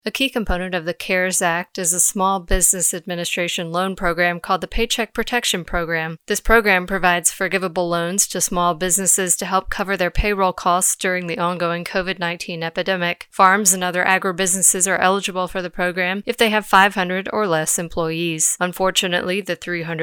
A key component of the CARES Act is a Small Business Administration loan program called the Paycheck Protection Program. This program provides forgivable loans to small businesses to help cover their payroll costs during the ongoing COVID-19 epidemic. Farms and other agribusinesses are eligible for the program if they have 500 or less employees. Unfortunately, the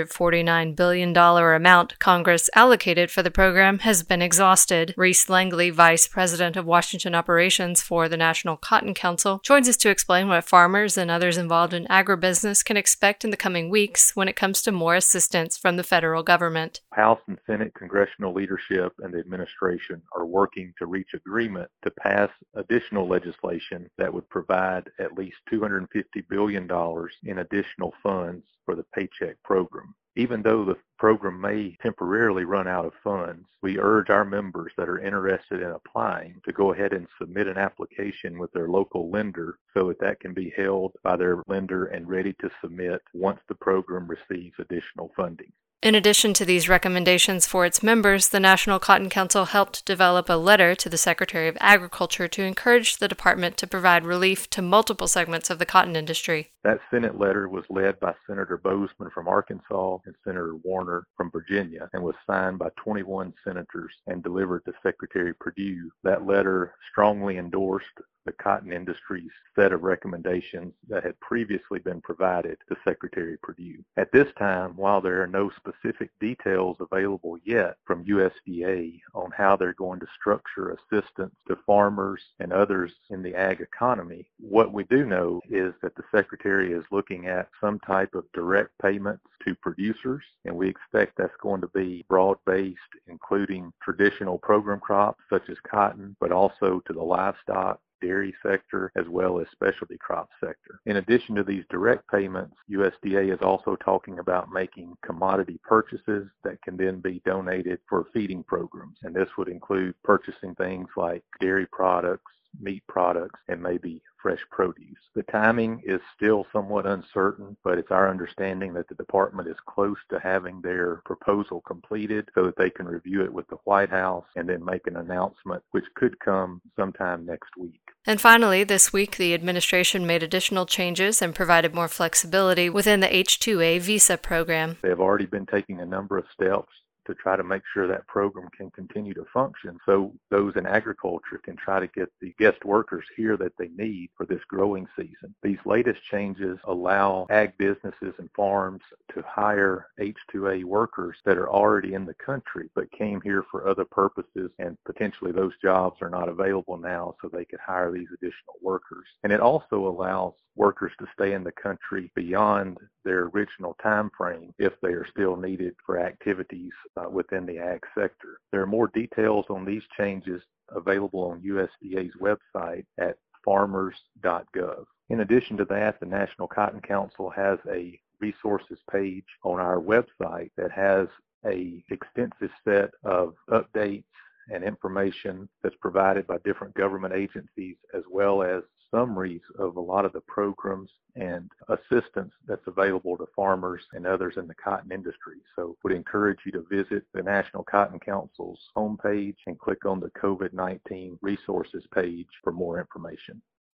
$349 billion amount Congress allocated for the program has been exhausted. Reese Langley, Vice President of Washington Operations for the National Cotton Council, joins us to explain what farmers and others involved in agribusiness can expect in the coming weeks when it comes to more assistance from the federal government. House and Senate congressional leadership and the administration are working to reach agreement to pass additional legislation that would provide at least $250 billion in additional funds for the Paycheck program. Even though the program may temporarily run out of funds, we urge our members that are interested in applying to go ahead and submit an application with their local lender so that can be held by their lender and ready to submit once the program receives additional funding. In addition to these recommendations for its members, the National Cotton Council helped develop a letter to the Secretary of Agriculture to encourage the department to provide relief to multiple segments of the cotton industry. That Senate letter was led by Senator Bozeman from Arkansas and Senator Warner from Virginia and was signed by 21 senators and delivered to Secretary Perdue. That letter strongly endorsed the cotton industry's set of recommendations that had previously been provided to Secretary Perdue. At this time, while there are no specific details available yet from USDA on how they're going to structure assistance to farmers and others in the ag economy, what we do know is that the Secretary is looking at some type of direct payments to producers, and we expect that's going to be broad-based, including traditional program crops such as cotton, but also to the livestock, dairy sector, as well as specialty crop sector. In addition to these direct payments, USDA is also talking about making commodity purchases that can then be donated for feeding programs. And this would include purchasing things like dairy products, meat products, and maybe fresh produce. The timing is still somewhat uncertain, but it's our understanding that the department is close to having their proposal completed so that they can review it with the White House and then make an announcement, which could come sometime next week. And finally, this week, the administration made additional changes and provided more flexibility within the H-2A visa program. They have already been taking a number of steps to try to make sure that program can continue to function so those in agriculture can try to get the guest workers here that they need for this growing season. These latest changes allow ag businesses and farms to hire H-2A workers that are already in the country but came here for other purposes, and potentially those jobs are not available now, so they could hire these additional workers. And it also allows workers to stay in the country beyond their original time frame if they are still needed for activities within the ag sector. There are more details on these changes available on USDA's website at farmers.gov. In addition to that, the National Cotton Council has a resources page on our website that has an extensive set of updates and information that's provided by different government agencies, as well as summaries of a lot of the programs and assistance that's available to farmers and others in the cotton industry. So would encourage you to visit the National Cotton Council's homepage and click on the COVID-19 resources page for more information.